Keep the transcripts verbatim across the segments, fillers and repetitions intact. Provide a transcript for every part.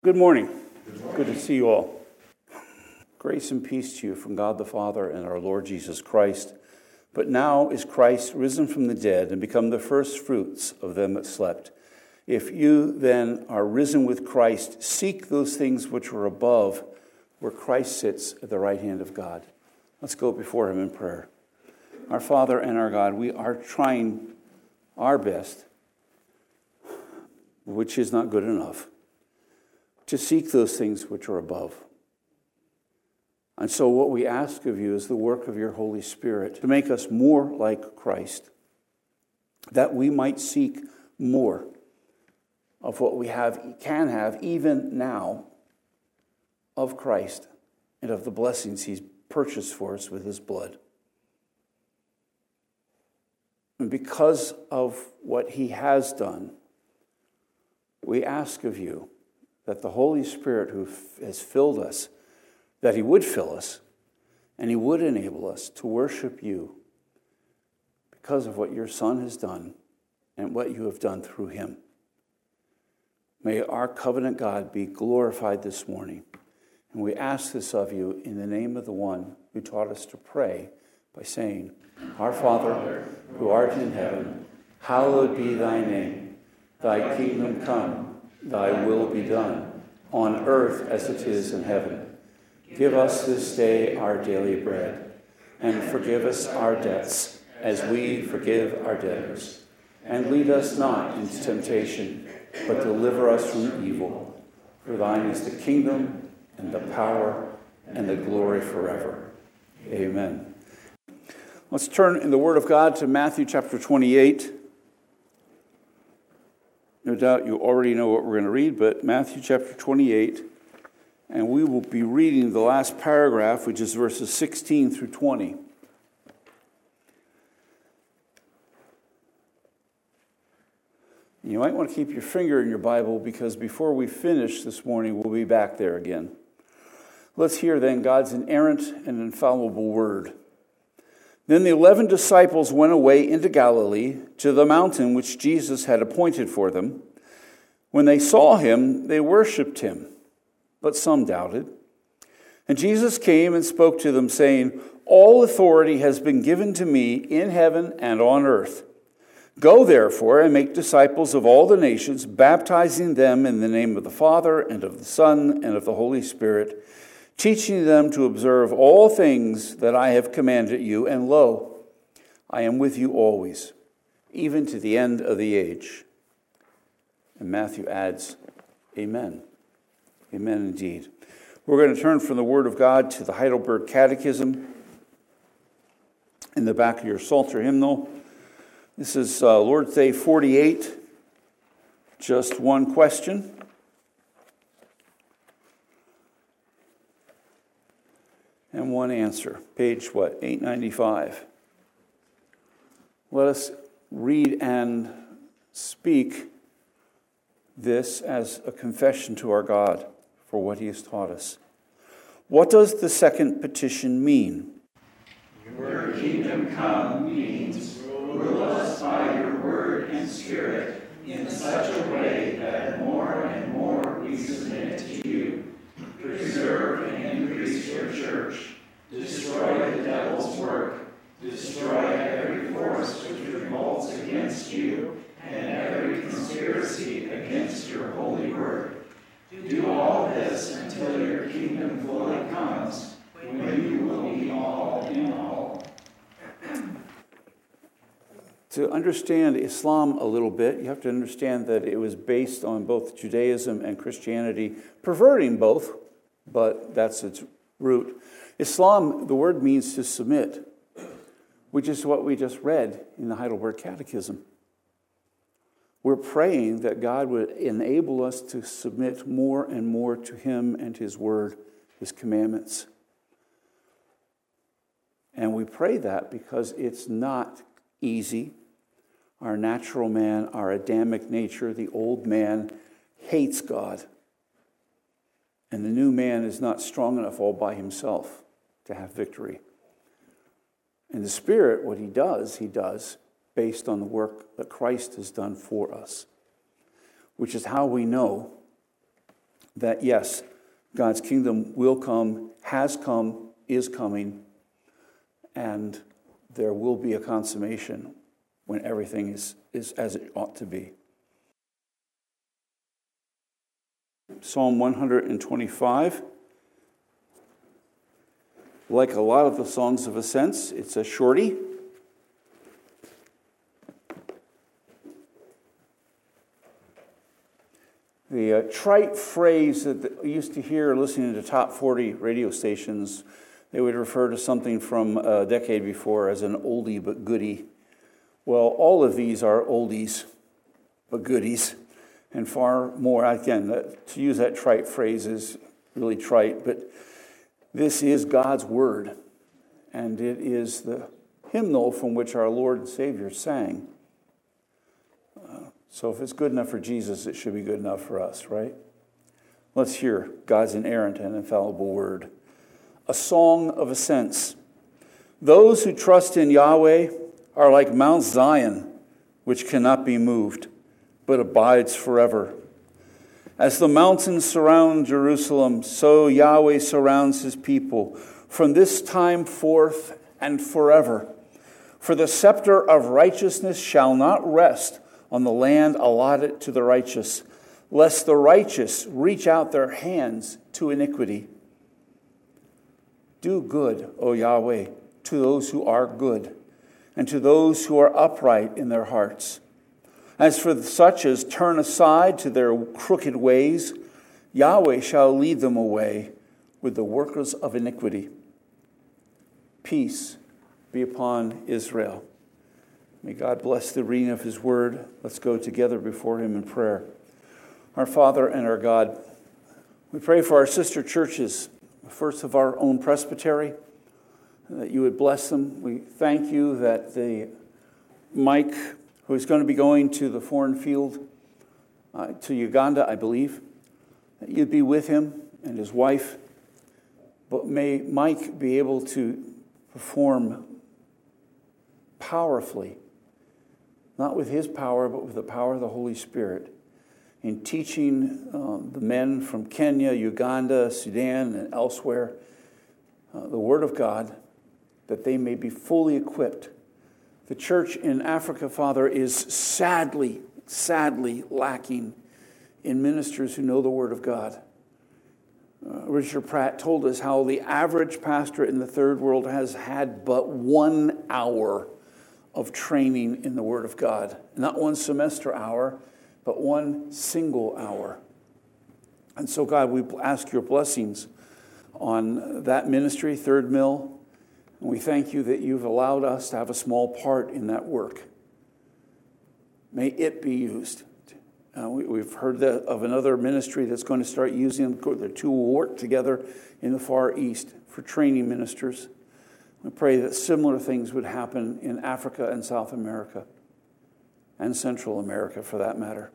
Good morning. Good morning. Good to see you all. Grace and peace to you from God the Father and our Lord Jesus Christ. But now is Christ risen from the dead and become the first fruits of them that slept. If you then are risen with Christ, seek those things which are above, where Christ sits at the right hand of God. Let's go before him in prayer. Our Father and our God, we are trying our best, which is not good enough, to seek those things which are above. And so what we ask of you is the work of your Holy Spirit to make us more like Christ, that we might seek more of what we have, can have even now of Christ and of the blessings he's purchased for us with his blood. And because of what he has done, we ask of you that the Holy Spirit who has filled us, that he would fill us, and he would enable us to worship you because of what your Son has done and what you have done through him. May our covenant God be glorified this morning. And we ask this of you in the name of the one who taught us to pray by saying, Our Father, who art in heaven, hallowed be thy name. Thy kingdom come. Thy will be done, on earth as it is in heaven. Give us this day our daily bread, and forgive us our debts, as we forgive our debtors. And lead us not into temptation, but deliver us from evil. For thine is the kingdom, and the power, and the glory forever. Amen. Let's turn in the Word of God to Matthew chapter twenty-eight. No doubt you already know what we're going to read, but Matthew chapter twenty-eight, and we will be reading the last paragraph, which is verses sixteen through twenty. You might want to keep your finger in your Bible, because before we finish this morning, we'll be back there again. Let's hear then God's inerrant and infallible word. Then the eleven disciples went away into Galilee, to the mountain which Jesus had appointed for them. When they saw him, they worshipped him, but some doubted. And Jesus came and spoke to them, saying, All authority has been given to me in heaven and on earth. Go therefore and make disciples of all the nations, baptizing them in the name of the Father and of the Son and of the Holy Spirit, teaching them to observe all things that I have commanded you, and lo, I am with you always, even to the end of the age. And Matthew adds, Amen. Amen indeed. We're going to turn from the Word of God to the Heidelberg Catechism in the back of your Psalter hymnal. This is uh, Lord's Day forty-eight. Just one question. And one answer. Page what? eight ninety-five. Let us read and speak this as a confession to our God for what he has taught us. What does the second petition mean? Your kingdom come means rule us by your word and spirit in such a way that more and more we submit to you. Preserve and increase your church. Destroy the devil's work. Destroy every force which revolts against you and every conspiracy against your holy word. Do all this until your kingdom fully comes, when you will be all in all. To understand Islam a little bit, you have to understand that it was based on both Judaism and Christianity, perverting both, but that's its root. Islam, the word means to submit, which is what we just read in the Heidelberg Catechism. We're praying that God would enable us to submit more and more to him and his word, his commandments. And we pray that because it's not easy. Our natural man, our Adamic nature, the old man, hates God. And the new man is not strong enough all by himself to have victory. And the Spirit, what he does, he does based on the work that Christ has done for us, which is how we know that yes, God's kingdom will come, has come, is coming, and there will be a consummation when everything is, is as it ought to be. Psalm one hundred twenty-five. Like a lot of the songs of ascents, it's a shorty. The uh, trite phrase that we used to hear listening to top forty radio stations, they would refer to something from a decade before as an oldie but goodie. Well, all of these are oldies but goodies, and far more. Again, that, to use that trite phrase is really trite, but this is God's word, and it is the hymnal from which our Lord and Savior sang. Uh, so if it's good enough for Jesus, it should be good enough for us, right? Let's hear God's inerrant and infallible word. A song of ascents. Those who trust in Yahweh are like Mount Zion, which cannot be moved, but abides forever. As the mountains surround Jerusalem, so Yahweh surrounds his people from this time forth and forever. For the scepter of righteousness shall not rest on the land allotted to the righteous, lest the righteous reach out their hands to iniquity. Do good, O Yahweh, to those who are good, and to those who are upright in their hearts. As for such as turn aside to their crooked ways, Yahweh shall lead them away with the workers of iniquity. Peace be upon Israel. May God bless the reading of his word. Let's go together before him in prayer. Our Father and our God, we pray for our sister churches, first of our own presbytery, that you would bless them. We thank you that the Mike, who is going to be going to the foreign field, uh, to Uganda, I believe, that you'd be with him and his wife. But may Mike be able to perform powerfully, not with his power, but with the power of the Holy Spirit, in teaching uh, the men from Kenya, Uganda, Sudan, and elsewhere uh, the Word of God, that they may be fully equipped. The church in Africa, Father, is sadly, sadly lacking in ministers who know the Word of God. Uh, Richard Pratt told us how the average pastor in the third world has had but one hour of training in the Word of God. Not one semester hour, but one single hour. And so, God, we ask your blessings on that ministry, Third Mill. And we thank you that you've allowed us to have a small part in that work. May it be used. Uh, we, we've heard that of another ministry that's going to start using them. The two will work together in the Far East for training ministers. We pray that similar things would happen in Africa and South America, and Central America for that matter.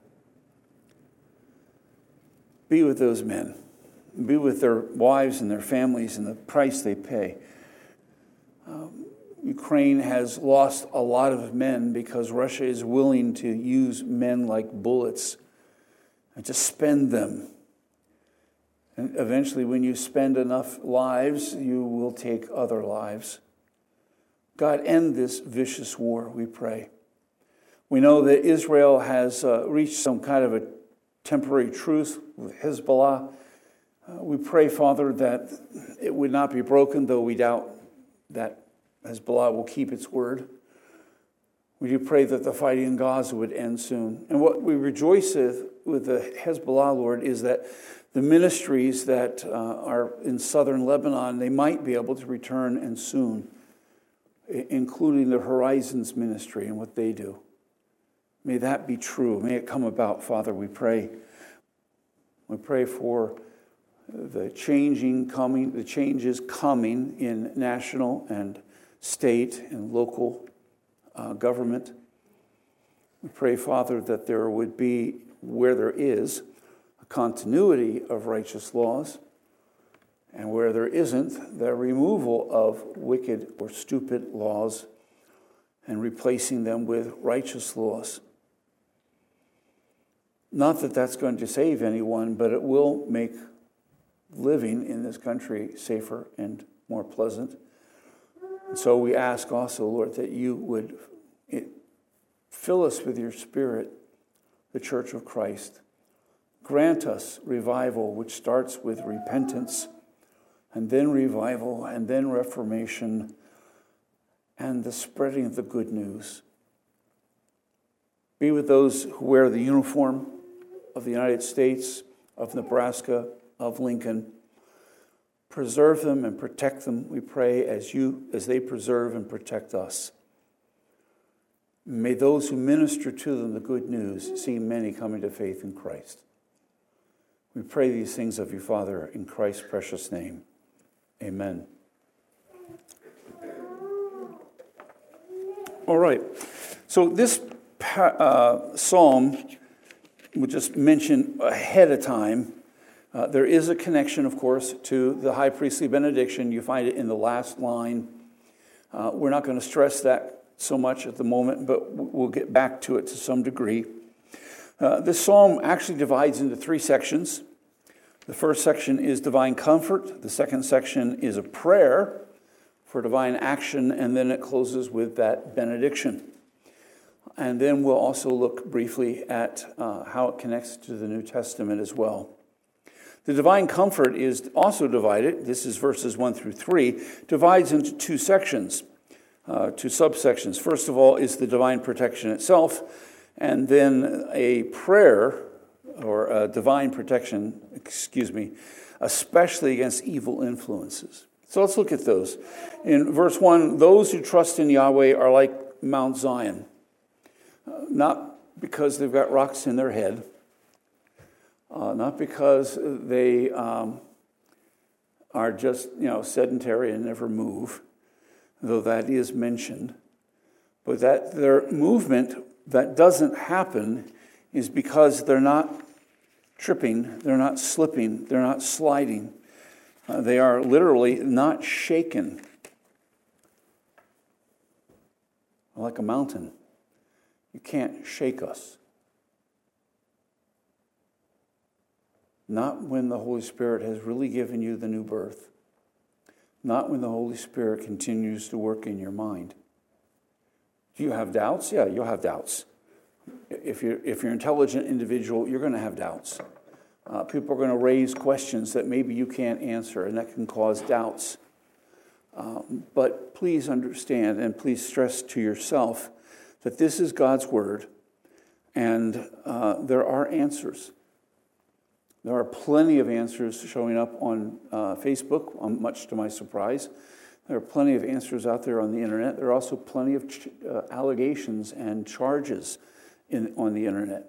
Be with those men. Be with their wives and their families and the price they pay. Um, Ukraine has lost a lot of men because Russia is willing to use men like bullets and to spend them. And eventually, when you spend enough lives, you will take other lives. God, end this vicious war, we pray. We know that Israel has uh, reached some kind of a temporary truce with Hezbollah. Uh, we pray, Father, that it would not be broken, though we doubt that Hezbollah will keep its word. We do pray that the fighting in Gaza would end soon. And what we rejoice with, with the Hezbollah, Lord, is that the ministries that uh, are in southern Lebanon, they might be able to return and soon, including the Horizons ministry and what they do. May that be true. May it come about, Father, we pray. We pray for the changing coming, the changes coming in national and state and local uh, government. We pray, Father, that there would be, where there is, a continuity of righteous laws, and where there isn't, the removal of wicked or stupid laws and replacing them with righteous laws. Not that that's going to save anyone, but it will make living in this country safer and more pleasant. And so we ask also, Lord, that you would fill us with your Spirit, the Church of Christ. Grant us revival, which starts with repentance, and then revival, and then reformation, and the spreading of the good news. Be with those who wear the uniform of the United States, of Nebraska, of Lincoln. Preserve them and protect them, we pray, as you, as they preserve and protect us. May those who minister to them the good news see many coming to faith in Christ. We pray these things of you, Father, in Christ's precious name. Amen. All right. So this uh, psalm, we'll just mention ahead of time, uh, there is a connection, of course, to the high priestly benediction. You find it in the last line. Uh, we're not going to stress that so much at the moment, but we'll get back to it to some degree. Uh, this psalm actually divides into three sections. The first section is divine comfort. The second section is a prayer for divine action, and then it closes with that benediction. And then we'll also look briefly at uh, how it connects to the New Testament as well. The divine comfort is also divided, this is verses one through three, divides into two sections, uh, two subsections. First of all is the divine protection itself, and then a prayer, or a divine protection, excuse me, especially against evil influences. So let's look at those. In verse one, those who trust in Yahweh are like Mount Zion. Uh, not because they've got rocks in their head, uh, not because they um, are just, you know, sedentary and never move, though that is mentioned, but that their movement that doesn't happen is because they're not tripping, they're not slipping, they're not sliding. Uh, they are literally not shaken. Like a mountain. You can't shake us. Not when the Holy Spirit has really given you the new birth. Not when the Holy Spirit continues to work in your mind. Do you have doubts? Yeah, you'll have doubts. If you're, if you're an intelligent individual, you're going to have doubts. Uh, people are going to raise questions that maybe you can't answer, and that can cause doubts. Um, but please understand, and please stress to yourself, that this is God's Word, and uh, there are answers. There are plenty of answers showing up on uh, Facebook, um, much to my surprise. There are plenty of answers out there on the internet. There are also plenty of ch- uh, allegations and charges in, on the internet.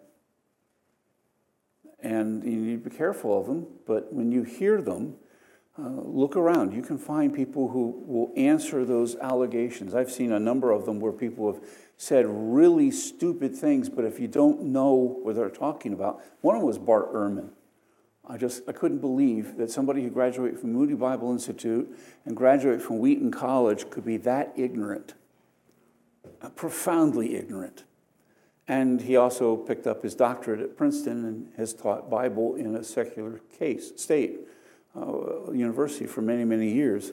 And you need to be careful of them, but when you hear them, uh, look around. You can find people who will answer those allegations. I've seen a number of them where people have said really stupid things, but if you don't know what they're talking about, one of them was Bart Ehrman. I just, I couldn't believe that somebody who graduated from Moody Bible Institute and graduated from Wheaton College could be that ignorant, uh, profoundly ignorant. And he also picked up his doctorate at Princeton and has taught Bible in a secular case, state uh, university for many, many years.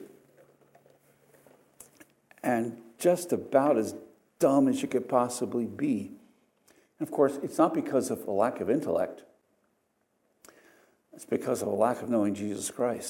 And just about as dumb as you could possibly be. And of course, it's not because of a lack of intellect. It's because of a lack of knowing Jesus Christ.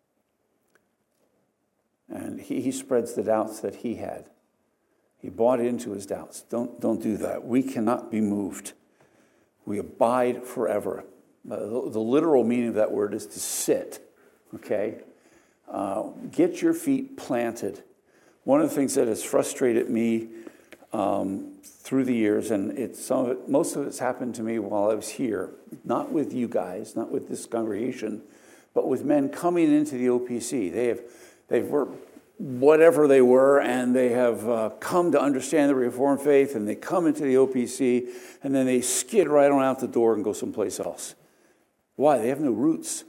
And he, he spreads the doubts that he had. He bought into his doubts. Don't, don't do that. We cannot be moved. We abide forever. Uh, the, the literal meaning of that word is to sit, okay? Uh, get your feet planted. One of the things that has frustrated me um, through the years, and it's some of it, most of it's happened to me while I was here, not with you guys, not with this congregation, but with men coming into the O P C. They have, they've worked whatever they were, and they have uh, come to understand the Reformed faith, and they come into the O P C, and then they skid right on out the door and go someplace else. Why? They have no roots.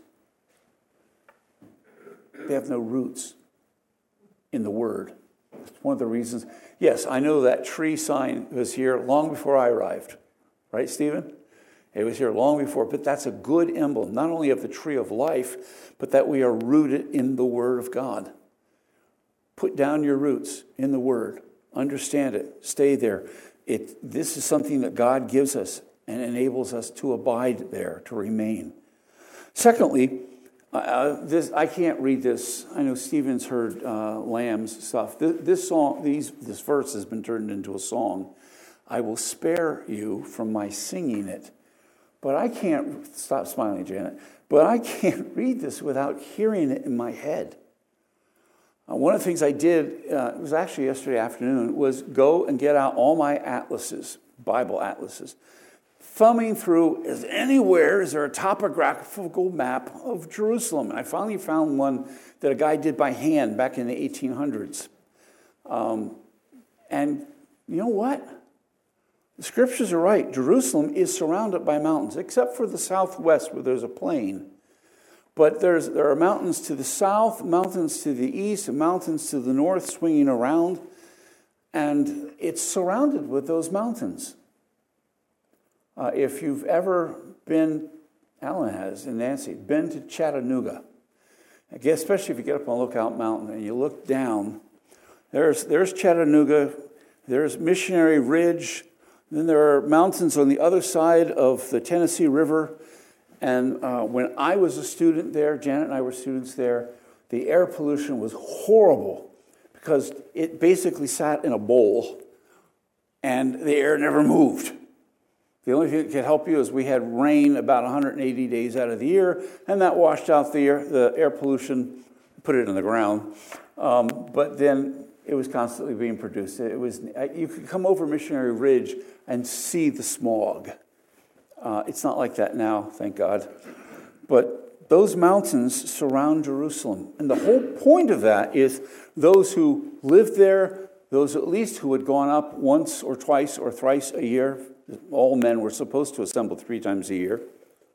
They have no roots in the Word. It's one of the reasons. Yes, I know that tree sign was here long before I arrived. Right, Stephen? It was here long before, but that's a good emblem, not only of the tree of life, but that we are rooted in the Word of God. Put down your roots in the Word. Understand it. Stay there. It, this is something that God gives us and enables us to abide there, to remain. Secondly, uh, this I can't read this. I know Stephen's heard uh, Lamb's stuff. This, this song, these, this verse has been turned into a song. I will spare you from my singing it. But I can't, stop smiling, Janet, but I can't read this without hearing it in my head. Uh, one of the things I did, uh, it was actually yesterday afternoon, was go and get out all my atlases, Bible atlases, thumbing through, is anywhere, is there a topographical map of Jerusalem? And I finally found one that a guy did by hand back in the eighteen hundreds. Um, and you know what? The scriptures are right. Jerusalem is surrounded by mountains, except for the southwest where there's a plain. But there's, there are mountains to the south, mountains to the east, and mountains to the north swinging around. And it's surrounded with those mountains. Uh, if you've ever been, Alan has, and Nancy, been to Chattanooga, I guess especially if you get up on Lookout Mountain and you look down, there's, there's Chattanooga, there's Missionary Ridge, then there are mountains on the other side of the Tennessee River. And uh, when I was a student there, Janet and I were students there, the air pollution was horrible because it basically sat in a bowl and the air never moved. The only thing that could help you is we had rain about one hundred eighty days out of the year, and that washed out the air, the air pollution, put it in the ground. Um, but then it was constantly being produced. It was you could come over Missionary Ridge and see the smog. Uh, it's not like that now, thank God. But those mountains surround Jerusalem. And the whole point of that is those who lived there, those at least who had gone up once or twice or thrice a year, all men were supposed to assemble three times a year,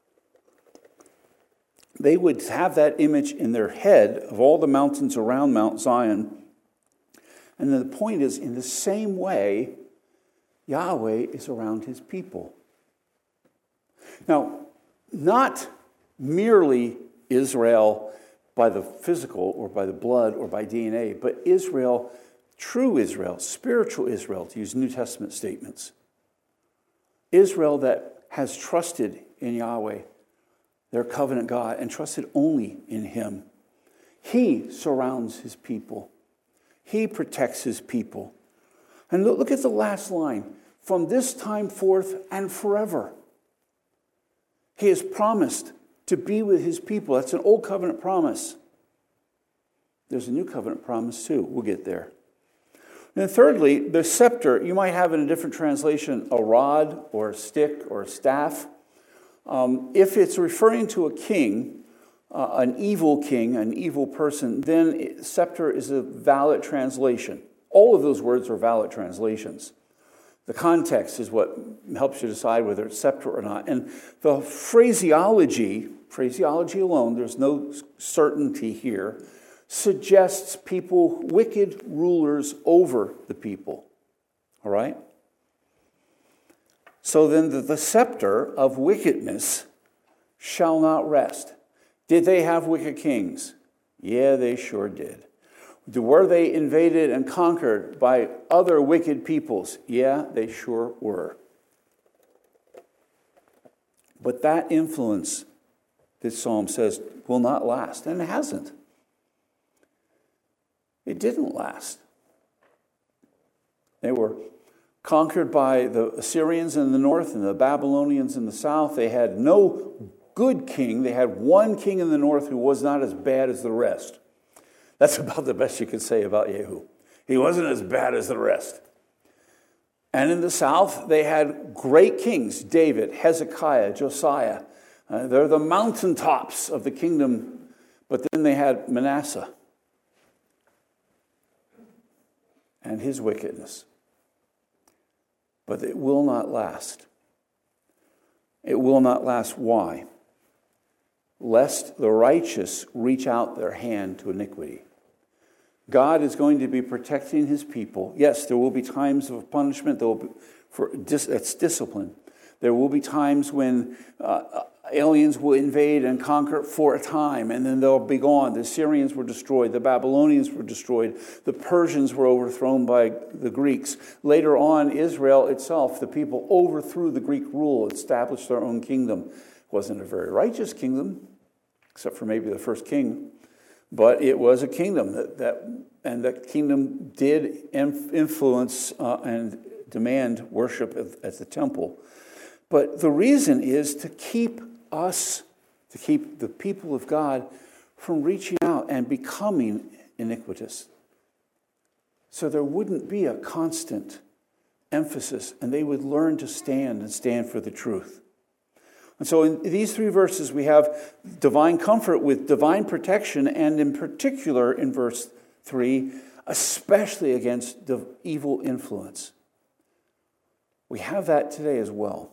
they would have that image in their head of all the mountains around Mount Zion. And the point is, in the same way, Yahweh is around his people. Now, not merely Israel by the physical or by the blood or by D N A, but Israel, true Israel, spiritual Israel, to use New Testament statements. Israel that has trusted in Yahweh, their covenant God, and trusted only in him. He surrounds his people. He protects his people. And look, look at the last line. From this time forth and forever. He has promised to be with his people. That's an old covenant promise. There's a new covenant promise too. We'll get there. And thirdly, the scepter, you might have in a different translation a rod or a stick or a staff. Um, if it's referring to a king, uh, an evil king, an evil person, then scepter is a valid translation. All of those words are valid translations. The context is what helps you decide whether it's scepter or not. And the phraseology, phraseology alone, there's no certainty here, suggests people, wicked rulers over the people. All right? So then the, the scepter of wickedness shall not rest. Did they have wicked kings? Yeah, they sure did. Were they invaded and conquered by other wicked peoples? Yeah, they sure were. But that influence, this psalm says, will not last. And it hasn't. It didn't last. They were conquered by the Assyrians in the north and the Babylonians in the south. They had no good king. They had one king in the north who was not as bad as the rest. That's about the best you could say about Jehu. He wasn't as bad as the rest. And in the south, they had great kings, David, Hezekiah, Josiah. Uh, they're the mountaintops of the kingdom. But then they had Manasseh and his wickedness. But it will not last. It will not last. Why? Lest the righteous reach out their hand to iniquity. God is going to be protecting his people. Yes, there will be times of punishment. There will be, for dis, it's discipline. There will be times when uh, aliens will invade and conquer for a time, and then they'll be gone. The Syrians were destroyed. The Babylonians were destroyed. The Persians were overthrown by the Greeks. Later on, Israel itself, the people overthrew the Greek rule, established their own kingdom. It wasn't a very righteous kingdom, except for maybe the first king, but it was a kingdom that, that and that kingdom did influence uh, and demand worship at, at the temple. But the reason is to keep us, to keep the people of God from reaching out and becoming iniquitous. So there wouldn't be a constant emphasis, and they would learn to stand and stand for the truth. And so in these three verses, we have divine comfort with divine protection, and in particular in verse three, especially against the evil influence. We have that today as well.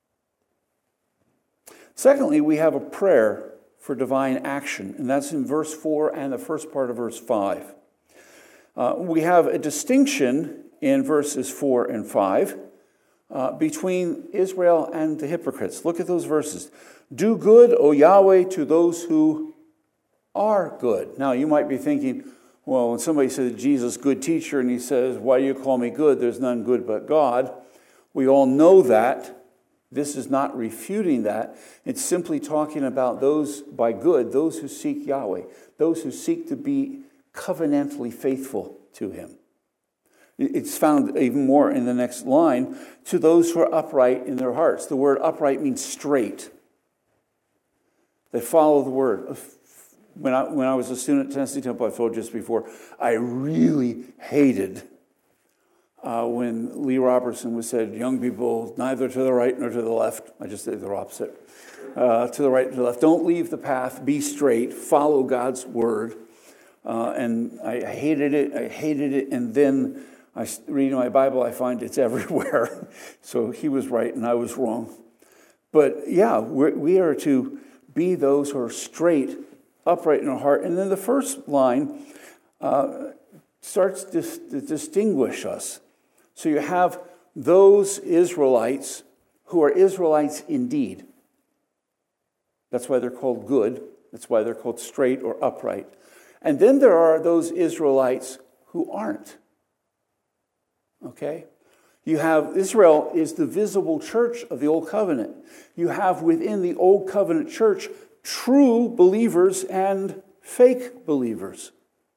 Secondly, we have a prayer for divine action, and that's in verse four and the first part of verse five. Uh, we have a distinction in verses four and five uh, between Israel and the hypocrites. Look at those verses. Do good, O Yahweh, to those who are good. Now, you might be thinking, well, when somebody says, Jesus, good teacher, and he says, why do you call me good? There's none good but God. We all know that. This is not refuting that. It's simply talking about those by good, those who seek Yahweh, those who seek to be covenantally faithful to him. It's found even more in the next line, to those who are upright in their hearts. The word upright means straight. They follow the word. When I, when I was a student at Tennessee Temple, I've told you just before, I really hated Uh, when Lee Robertson was said, young people, neither to the right nor to the left. I just did the opposite. Uh, to the right and to the left. Don't leave the path. Be straight. Follow God's word. Uh, and I hated it. I hated it. And then I read in my Bible, I find it's everywhere. So he was right and I was wrong. But yeah, we're, we are to be those who are straight, upright in our heart. And then the first line uh, starts to, to distinguish us. So you have those Israelites who are Israelites indeed. That's why they're called good. That's why they're called straight or upright. And then there are those Israelites who aren't. Okay? You have, Israel is the visible church of the Old Covenant. You have within the Old Covenant church true believers and fake believers.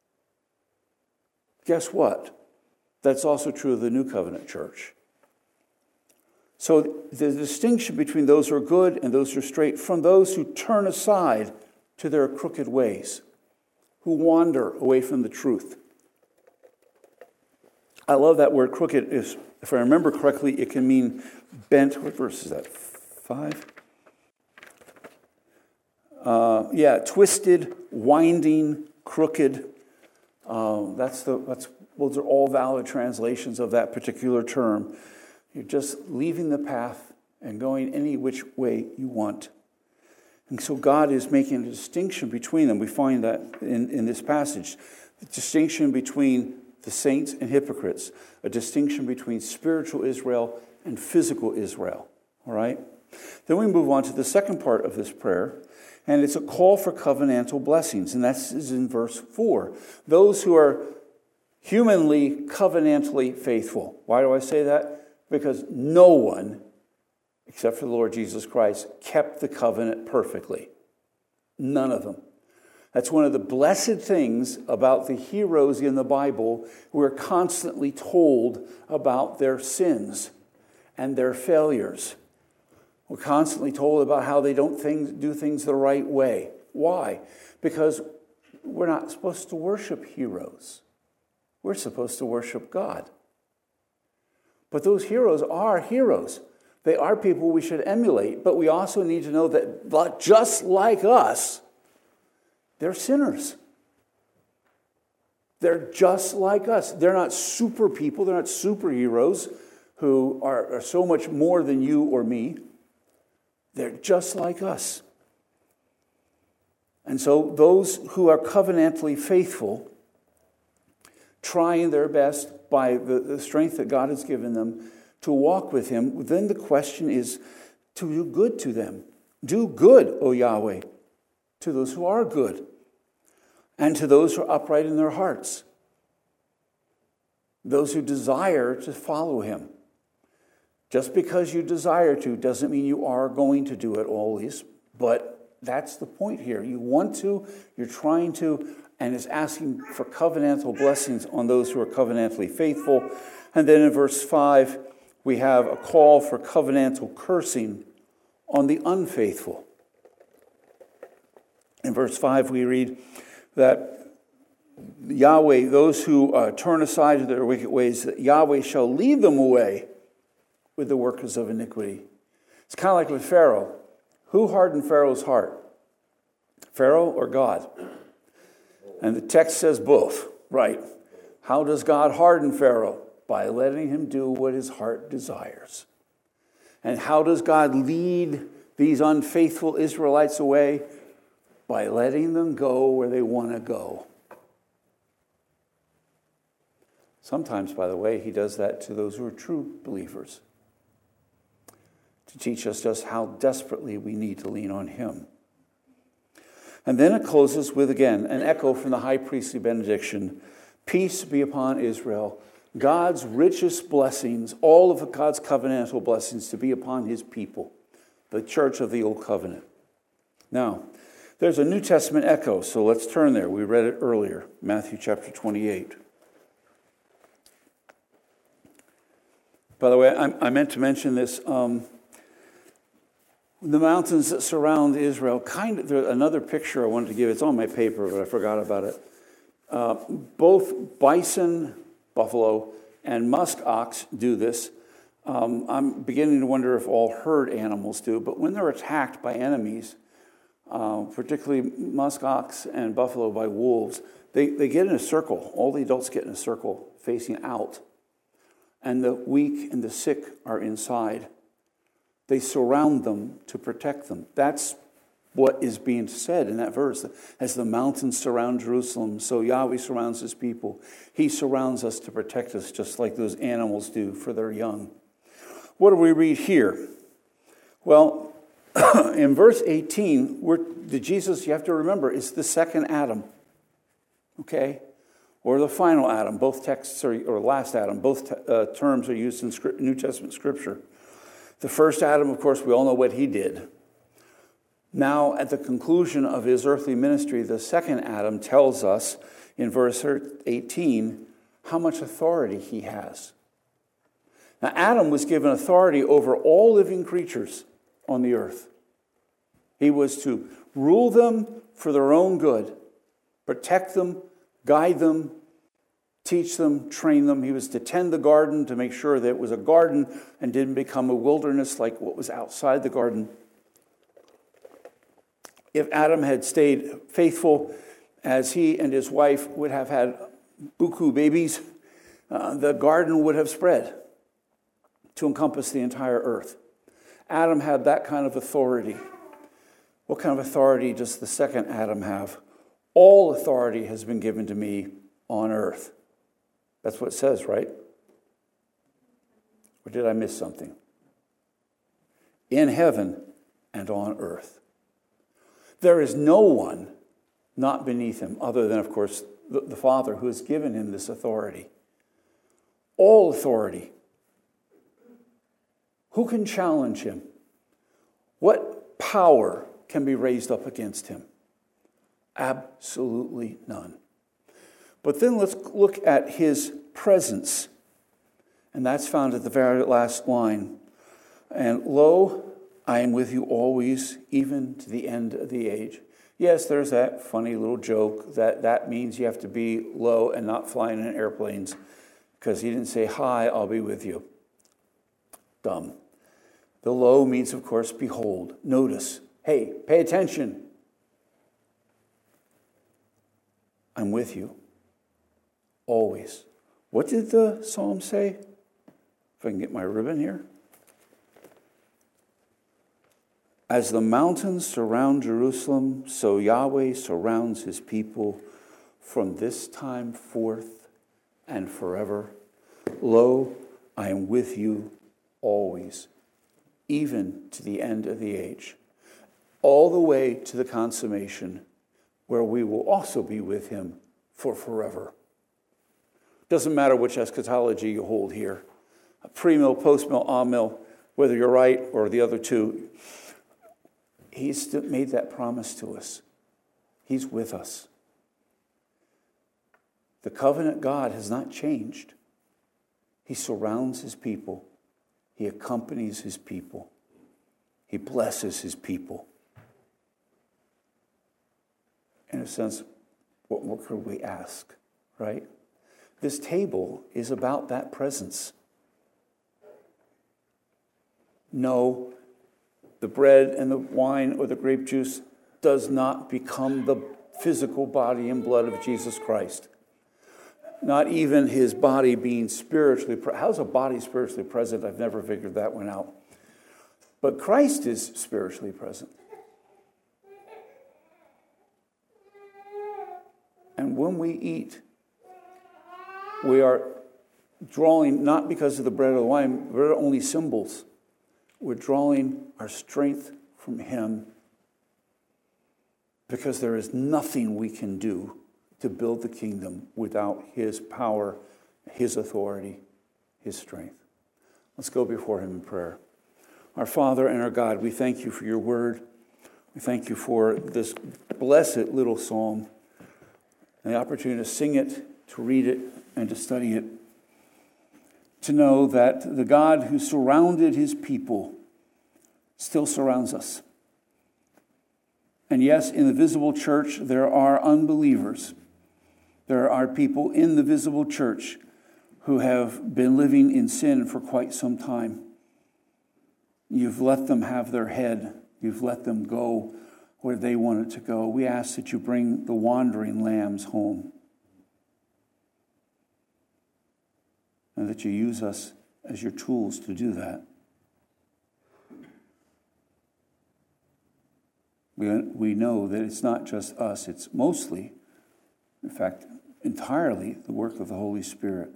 Guess what? That's also true of the New Covenant church. So the distinction between those who are good and those who are straight from those who turn aside to their crooked ways, who wander away from the truth. I love that word crooked. Is, if I remember correctly, it can mean bent. What verse is that? Five? Uh, yeah, twisted, winding, crooked. Uh, that's the that's those are all valid translations of that particular term. You're just leaving the path and going any which way you want. And so God is making a distinction between them. We find that in, in this passage. The distinction between the saints and hypocrites. A distinction between spiritual Israel and physical Israel. All right? Then we move on to the second part of this prayer. And it's a call for covenantal blessings. And that's in verse four. Those who are humanly, covenantally faithful. Why do I say that? Because no one, except for the Lord Jesus Christ, kept the covenant perfectly. None of them. That's one of the blessed things about the heroes in the Bible. We're constantly told about their sins and their failures. We're constantly told about how they don't things, do things the right way. Why? Because we're not supposed to worship heroes. We're supposed to worship God. But those heroes are heroes. They are people we should emulate. But we also need to know that just like us, they're sinners. They're just like us. They're not super people. They're not superheroes who are, are so much more than you or me. They're just like us. And so those who are covenantally faithful, trying their best by the, the strength that God has given them to walk with him, then the question is to do good to them. Do good, O Yahweh, to those who are good, and to those who are upright in their hearts, those who desire to follow him. Just because you desire to doesn't mean you are going to do it always, but that's the point here. You want to, you're trying to, and it's asking for covenantal blessings on those who are covenantally faithful. And then in verse five, we have a call for covenantal cursing on the unfaithful. In verse five, we read that Yahweh, those who uh, turn aside to their wicked ways, that Yahweh shall lead them away with the workers of iniquity. It's kind of like with Pharaoh. Who hardened Pharaoh's heart? Pharaoh or God? And the text says both, right? How does God harden Pharaoh? By letting him do what his heart desires. And how does God lead these unfaithful Israelites away? By letting them go where they want to go. Sometimes, by the way, he does that to those who are true believers, to teach us just how desperately we need to lean on him. And then it closes with, again, an echo from the high priestly benediction. Peace be upon Israel. God's richest blessings, all of God's covenantal blessings to be upon his people, the church of the Old Covenant. Now, there's a New Testament echo, so let's turn there. We read it earlier, Matthew chapter twenty-eight. By the way, I, I meant to mention this. Um, the mountains that surround Israel, kind of, there's another picture I wanted to give. It's on my paper, but I forgot about it. Uh, both bison, buffalo, and musk ox do this. Um, I'm beginning to wonder if all herd animals do, but when they're attacked by enemies, uh, particularly musk ox and buffalo by wolves, they, they get in a circle. All the adults get in a circle facing out, and the weak and the sick are inside. They surround them to protect them. That's what is being said in that verse. As the mountains surround Jerusalem, so Yahweh surrounds his people. He surrounds us to protect us, just like those animals do for their young. What do we read here? Well, in verse eighteen, we're, the Jesus, you have to remember, is the second Adam. Okay? Or the final Adam. Both texts are, or last Adam, both uh, terms are used in script, New Testament scripture. The first Adam, of course, we all know what he did. Now, at the conclusion of his earthly ministry, the second Adam tells us in verse eighteen how much authority he has. Now, Adam was given authority over all living creatures on the earth. He was to rule them for their own good, protect them, guide them, teach them, train them. He was to tend the garden to make sure that it was a garden and didn't become a wilderness like what was outside the garden. If Adam had stayed faithful, as he and his wife would have had buku babies, uh, the garden would have spread to encompass the entire earth. Adam had that kind of authority. What kind of authority does the second Adam have? All authority has been given to me on earth. That's what it says, right? Or did I miss something? In heaven and on earth. There is no one not beneath him, other than, of course, the, the Father who has given him this authority. All authority. Who can challenge him? What power can be raised up against him? Absolutely none. But then let's look at his presence. And that's found at the very last line. And lo, I am with you always, even to the end of the age. Yes, there's that funny little joke that that means you have to be low and not flying in airplanes, because he didn't say, hi, I'll be with you. Dumb. The lo means, of course, behold, notice. Hey, pay attention. I'm with you. Always. What did the psalm say? If I can get my ribbon here. As the mountains surround Jerusalem, so Yahweh surrounds his people from this time forth and forever. Lo, I am with you always, even to the end of the age, all the way to the consummation, where we will also be with him for forever. Doesn't matter which eschatology you hold here, pre-mill, post-mill, on-mill, whether you're right or the other two, he's made that promise to us. He's with us. The covenant God has not changed. He surrounds his people. He accompanies his people. He blesses his people. In a sense, what more could we ask, right? This table is about that presence. No, the bread and the wine or the grape juice does not become the physical body and blood of Jesus Christ. Not even his body being spiritually present. How's a body spiritually present? I've never figured that one out. But Christ is spiritually present. And when we eat, we are drawing, not because of the bread or the wine, we're only symbols. We're drawing our strength from him, because there is nothing we can do to build the kingdom without his power, his authority, his strength. Let's go before him in prayer. Our Father and our God, we thank you for your word. We thank you for this blessed little psalm and the opportunity to sing it, to read it, and to study it. To know that the God who surrounded his people still surrounds us. And yes, in the visible church, there are unbelievers. There are people in the visible church who have been living in sin for quite some time. You've let them have their head. You've let them go where they wanted to go. We ask that you bring the wandering lambs home, and that you use us as your tools to do that. We, we know that it's not just us, it's mostly, in fact, entirely the work of the Holy Spirit.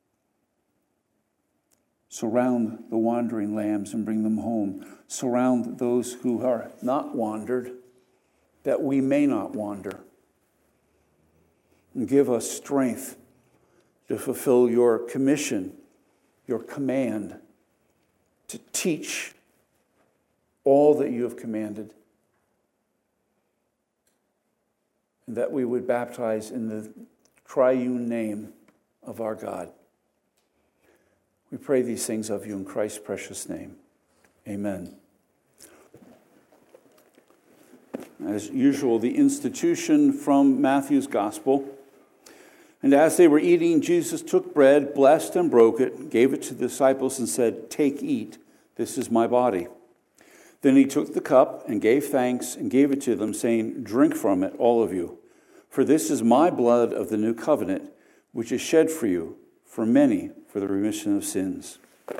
Surround the wandering lambs and bring them home. Surround those who are not wandered, that we may not wander. And give us strength to fulfill your commission, your command, to teach all that you have commanded. And that we would baptize in the triune name of our God. We pray these things of you in Christ's precious name. Amen. As usual, the institution from Matthew's Gospel. And as they were eating, Jesus took bread, blessed and broke it, gave it to the disciples and said, "Take, eat, this is my body." Then he took the cup and gave thanks and gave it to them, saying, "Drink from it, all of you, for this is my blood of the new covenant, which is shed for you, for many, for the remission of sins."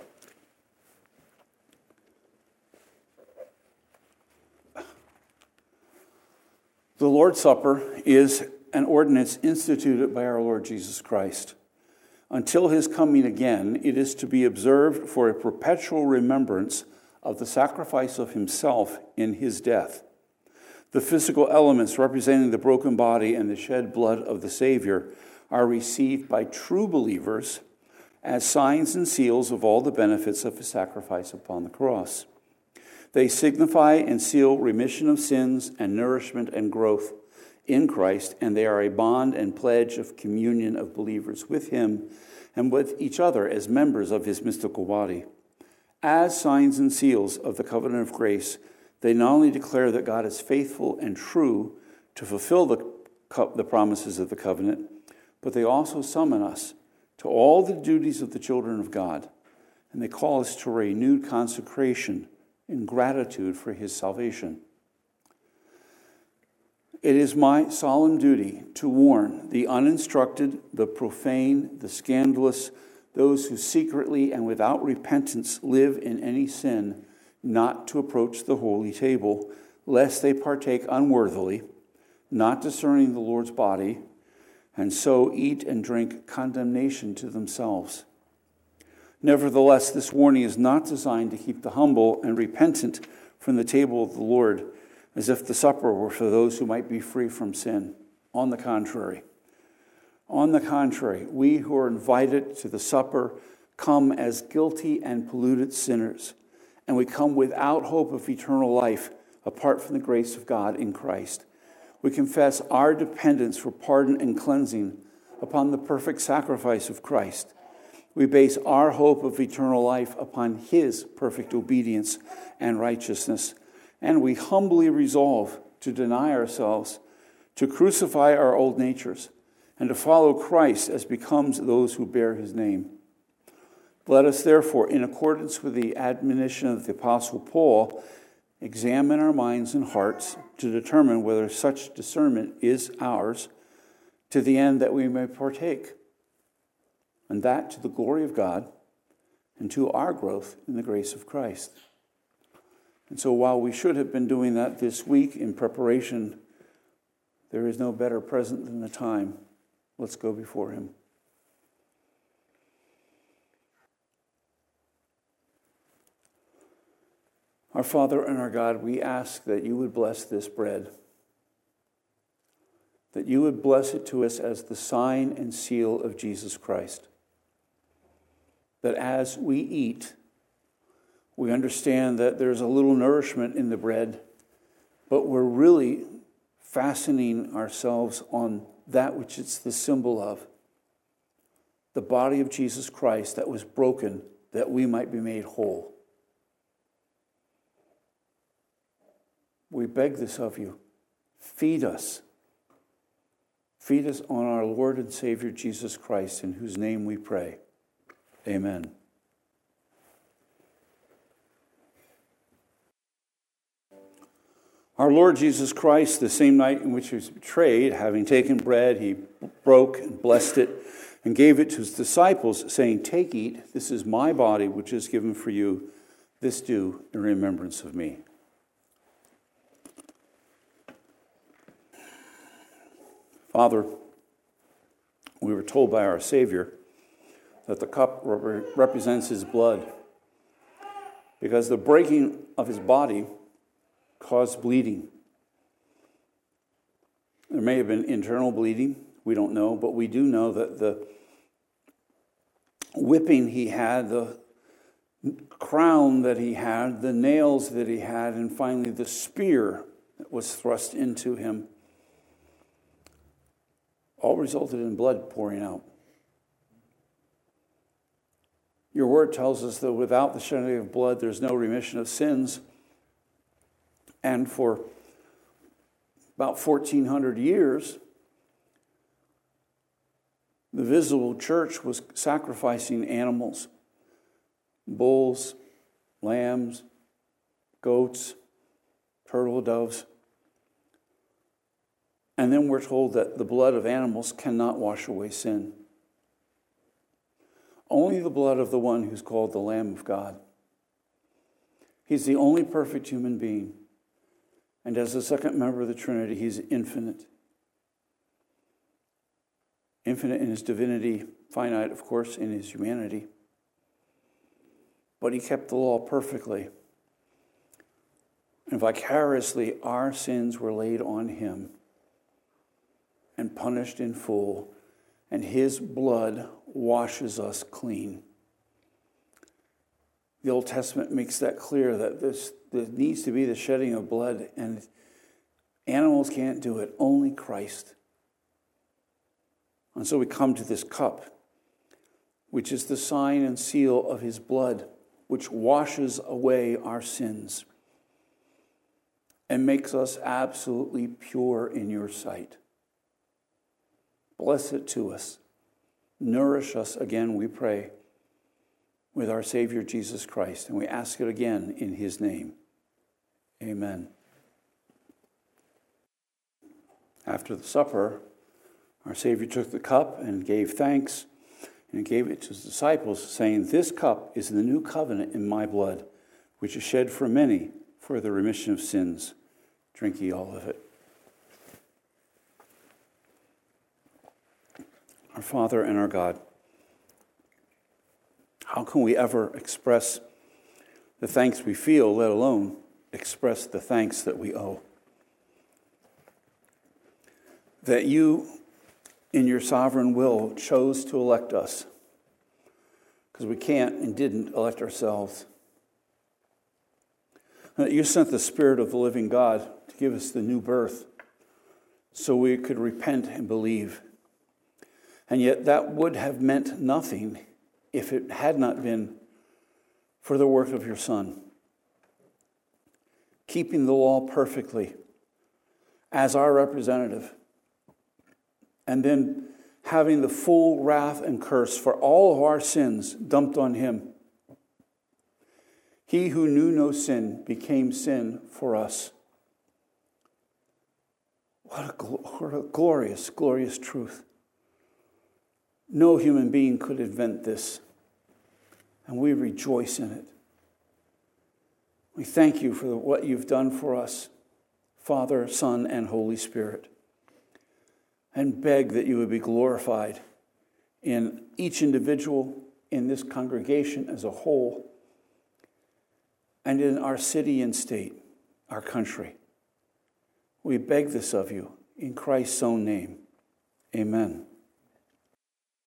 The Lord's Supper is an ordinance instituted by our Lord Jesus Christ. Until his coming again, it is to be observed for a perpetual remembrance of the sacrifice of himself in his death. The physical elements representing the broken body and the shed blood of the Savior are received by true believers as signs and seals of all the benefits of his sacrifice upon the cross. They signify and seal remission of sins and nourishment and growth in Christ, and they are a bond and pledge of communion of believers with him and with each other as members of his mystical body. As signs and seals of the covenant of grace, they not only declare that God is faithful and true to fulfill the, the promises of the covenant, but they also summon us to all the duties of the children of God, and they call us to a renewed consecration in gratitude for his salvation. It is my solemn duty to warn the uninstructed, the profane, the scandalous, those who secretly and without repentance live in any sin, not to approach the holy table, lest they partake unworthily, not discerning the Lord's body, and so eat and drink condemnation to themselves. Nevertheless, this warning is not designed to keep the humble and repentant from the table of the Lord, as if the supper were for those who might be free from sin. On the contrary. On the contrary, we who are invited to the supper come as guilty and polluted sinners, and we come without hope of eternal life apart from the grace of God in Christ. We confess our dependence for pardon and cleansing upon the perfect sacrifice of Christ. We base our hope of eternal life upon his perfect obedience and righteousness, and we humbly resolve to deny ourselves, to crucify our old natures, and to follow Christ as becomes those who bear his name. Let us therefore, in accordance with the admonition of the Apostle Paul, examine our minds and hearts to determine whether such discernment is ours, to the end that we may partake, and that to the glory of God and to our growth in the grace of Christ. And so while we should have been doing that this week in preparation, there is no better present than the time. Let's go before him. Our Father and our God, we ask that you would bless this bread, that you would bless it to us as the sign and seal of Jesus Christ, that as we eat, we understand that there's a little nourishment in the bread, but we're really fastening ourselves on that which it's the symbol of, the body of Jesus Christ that was broken that we might be made whole. We beg this of you. Feed us. Feed us on our Lord and Savior Jesus Christ, in whose name we pray. Amen. Our Lord Jesus Christ, the same night in which he was betrayed, having taken bread, he broke and blessed it and gave it to his disciples, saying, "Take, eat, this is my body, which is given for you. This do in remembrance of me." Father, we were told by our Savior that the cup rep- represents his blood, because the breaking of his body caused bleeding. There may have been internal bleeding, we don't know, but we do know that the whipping he had, the crown that he had, the nails that he had, and finally the spear that was thrust into him, all resulted in blood pouring out. Your word tells us that without the shedding of blood, there's no remission of sins. And for about fourteen hundred years, the visible church was sacrificing animals, bulls, lambs, goats, turtle doves. And then we're told that the blood of animals cannot wash away sin. Only the blood of the one who's called the Lamb of God. He's the only perfect human being. And as the second member of the Trinity, he's infinite. Infinite in his divinity, finite, of course, in his humanity. But he kept the law perfectly. And vicariously, our sins were laid on him and punished in full, and his blood washes us clean. The Old Testament makes that clear, that this, there needs to be the shedding of blood, and animals can't do it, only Christ. And so we come to this cup, which is the sign and seal of his blood, which washes away our sins and makes us absolutely pure in your sight. Bless it to us. Nourish us again, we pray, with our Savior Jesus Christ. And we ask it again in his name. Amen. After the supper, our Savior took the cup and gave thanks and gave it to his disciples, saying, "This cup is the new covenant in my blood, which is shed for many for the remission of sins. Drink ye all of it." Our Father and our God, how can we ever express the thanks we feel, let alone express the thanks that we owe? That you, in your sovereign will, chose to elect us, because we can't and didn't elect ourselves. And that you sent the Spirit of the living God to give us the new birth so we could repent and believe. And yet that would have meant nothing if it had not been for the work of your Son, keeping the law perfectly as our representative, and then having the full wrath and curse for all of our sins dumped on him. He who knew no sin became sin for us. What a, what a glorious, glorious truth. No human being could invent this, and we rejoice in it. We thank you for what you've done for us, Father, Son, and Holy Spirit, and beg that you would be glorified in each individual, in this congregation as a whole, and in our city and state, our country. We beg this of you in Christ's own name. Amen.